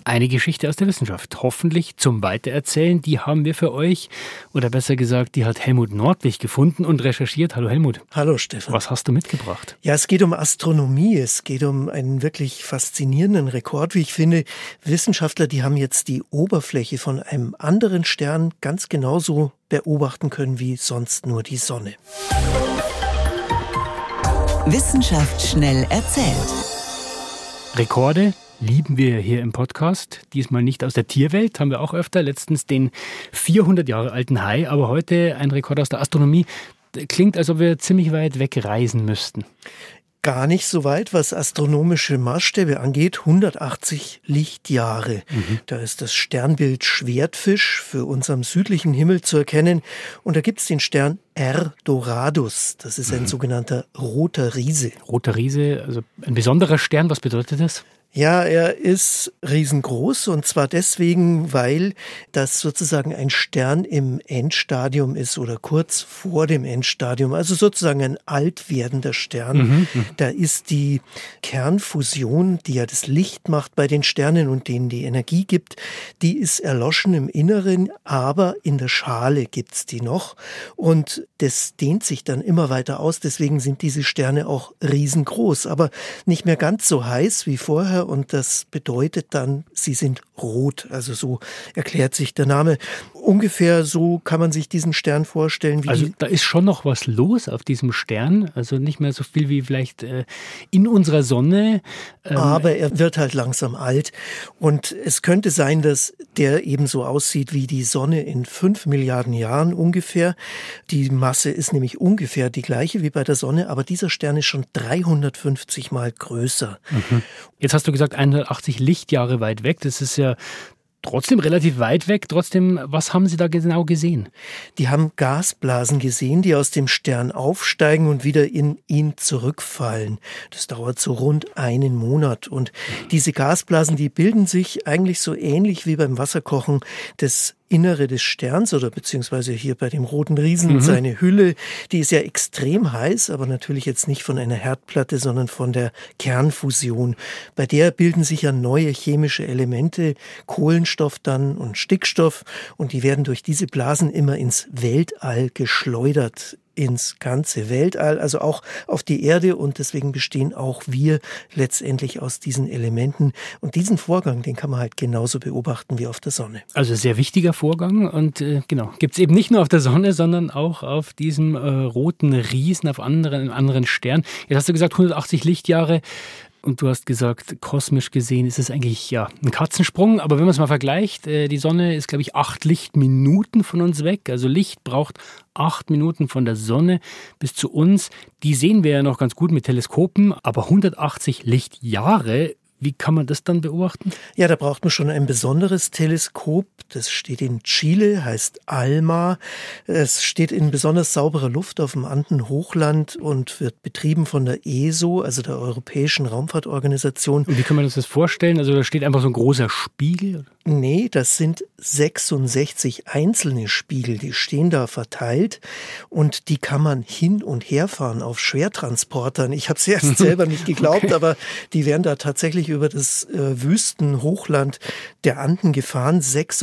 Eine Geschichte aus der Wissenschaft, hoffentlich zum Weitererzählen. Die haben wir für euch, oder besser gesagt, die hat Helmut Nordwig gefunden und recherchiert. Hallo Helmut. Hallo Stefan. Was hast du mitgebracht? Ja, es geht um Astronomie. Es geht um einen wirklich faszinierenden Rekord, wie ich finde. Wissenschaftler, die haben jetzt die Oberfläche von einem anderen Stern ganz genauso beobachten können wie sonst nur die Sonne. Wissenschaft schnell erzählt. Rekorde lieben wir hier im Podcast. Diesmal nicht aus der Tierwelt, haben wir auch öfter. Letztens den 400 Jahre alten Hai, aber heute ein Rekord aus der Astronomie. Klingt, als ob wir ziemlich weit weg reisen müssten. Gar nicht so weit, was astronomische Maßstäbe angeht, 180 Lichtjahre. Da ist das Sternbild Schwertfisch für uns am südlichen Himmel zu erkennen. Und da gibt es den Stern R Doradus. Das ist ein sogenannter roter Riese. Roter Riese, also ein besonderer Stern, was bedeutet das? Ja, er ist riesengroß und zwar deswegen, weil das sozusagen ein Stern im Endstadium ist oder kurz vor dem Endstadium, also sozusagen ein alt werdender Stern. Da ist die Kernfusion, die ja das Licht macht bei den Sternen und denen die Energie gibt, die ist erloschen im Inneren, aber in der Schale gibt's die noch und das dehnt sich dann immer weiter aus, deswegen sind diese Sterne auch riesengroß, aber nicht mehr ganz so heiß wie vorher. Und das bedeutet dann, sie sind rot. Also so erklärt sich der Name. Ungefähr so kann man sich diesen Stern vorstellen. Also da ist schon noch was los auf diesem Stern. Also nicht mehr so viel wie vielleicht in unserer Sonne. Aber er wird halt langsam alt. Und es könnte sein, dass der ebenso aussieht wie die Sonne in 5 Milliarden Jahren ungefähr. Die Masse ist nämlich ungefähr die gleiche wie bei der Sonne. Aber dieser Stern ist schon 350 Mal größer. Jetzt hast du gesagt, 180 Lichtjahre weit weg. Das ist ja trotzdem relativ weit weg. Trotzdem, was haben Sie da genau gesehen? Die haben Gasblasen gesehen, die aus dem Stern aufsteigen und wieder in ihn zurückfallen. Das dauert so rund einen Monat. Und diese Gasblasen, die bilden sich eigentlich so ähnlich wie beim Wasserkochen das Innere des Sterns oder beziehungsweise hier bei dem roten Riesen seine Hülle, die ist ja extrem heiß, aber natürlich jetzt nicht von einer Herdplatte, sondern von der Kernfusion. Bei der bilden sich ja neue chemische Elemente, Kohlenstoff dann und Stickstoff und die werden durch diese Blasen immer ins Weltall geschleudert. Ins ganze Weltall, also auch auf die Erde und deswegen bestehen auch wir letztendlich aus diesen Elementen und diesen Vorgang, den kann man halt genauso beobachten wie auf der Sonne. Also sehr wichtiger Vorgang und genau, gibt es eben nicht nur auf der Sonne, sondern auch auf diesem roten Riesen, auf anderen Sternen. Jetzt hast du gesagt 180 Lichtjahre. Und du hast gesagt, kosmisch gesehen ist es eigentlich ja ein Katzensprung. Aber wenn man es mal vergleicht, die Sonne ist, glaube ich, 8 Lichtminuten von uns weg. Also Licht braucht 8 Minuten von der Sonne bis zu uns. Die sehen wir ja noch ganz gut mit Teleskopen. Aber 180 Lichtjahre, wie kann man das dann beobachten? Ja, da braucht man schon ein besonderes Teleskop. Das steht in Chile, heißt ALMA. Es steht in besonders sauberer Luft auf dem Andenhochland und wird betrieben von der ESO, also der Europäischen Raumfahrtorganisation. Und wie kann man sich das vorstellen? Also da steht einfach so ein großer Spiegel? Nee, das sind 66 einzelne Spiegel, die stehen da verteilt und die kann man hin und her fahren auf Schwertransportern. Ich habe es erst selber nicht geglaubt, okay. Aber die werden da tatsächlich über das Wüstenhochland der Anden gefahren.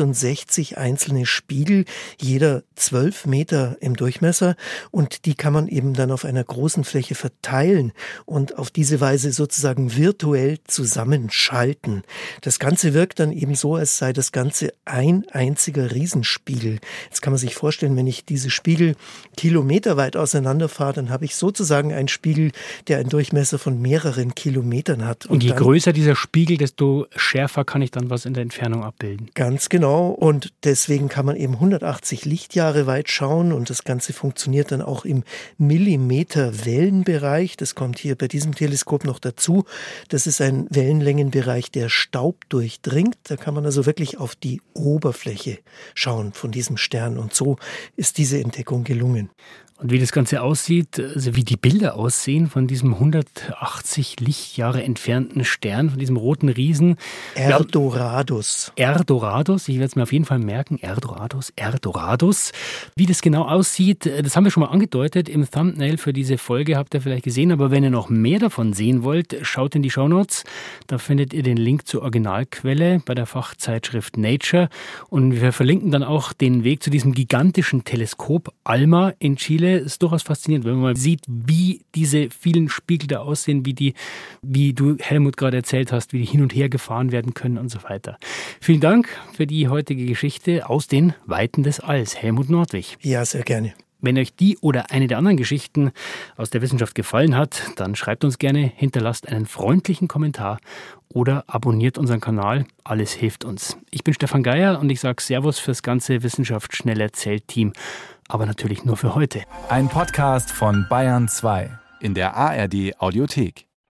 66 einzelne Spiegel, jeder 12 Meter im Durchmesser und die kann man eben dann auf einer großen Fläche verteilen und auf diese Weise sozusagen virtuell zusammenschalten. Das Ganze wirkt dann eben so, als sei das Ganze ein einziger Riesenspiegel. Jetzt kann man sich vorstellen, wenn ich diese Spiegel kilometerweit auseinanderfahre, dann habe ich sozusagen einen Spiegel, der einen Durchmesser von mehreren Kilometern hat. Und je größer dieser Spiegel, desto schärfer kann ich dann was in der Entfernung abbilden. Ganz genau. Und deswegen kann man eben 180 Lichtjahre weit schauen und das Ganze funktioniert dann auch im Millimeter-Wellenbereich. Das kommt hier bei diesem Teleskop noch dazu. Das ist ein Wellenlängenbereich, der Staub durchdringt. Da kann man also wirklich auf die Oberfläche schauen von diesem Stern. Und so ist diese Entdeckung gelungen. Und wie das Ganze aussieht, also wie die Bilder aussehen von diesem 180 Lichtjahre entfernten Stern, von diesem roten Riesen. Erdoradus. Erdoradus, ich werde es mir auf jeden Fall merken, Erdoradus. Wie das genau aussieht, das haben wir schon mal angedeutet im Thumbnail für diese Folge, habt ihr vielleicht gesehen. Aber wenn ihr noch mehr davon sehen wollt, schaut in die Shownotes. Da findet ihr den Link zur Originalquelle bei der Fachzeitschrift Nature. Und wir verlinken dann auch den Weg zu diesem gigantischen Teleskop ALMA in Chile. Ist durchaus faszinierend, wenn man mal sieht, wie diese vielen Spiegel da aussehen, wie du, Helmut, gerade erzählt hast, wie die hin und her gefahren werden können und so weiter. Vielen Dank für die heutige Geschichte aus den Weiten des Alls. Helmut Nordwig. Ja, sehr gerne. Wenn euch die oder eine der anderen Geschichten aus der Wissenschaft gefallen hat, dann schreibt uns gerne, hinterlasst einen freundlichen Kommentar oder abonniert unseren Kanal. Alles hilft uns. Ich bin Stefan Geier und ich sage Servus fürs ganze Wissenschaft schnell erzählt Team. Aber natürlich nur für heute. Ein Podcast von Bayern 2 in der ARD Audiothek.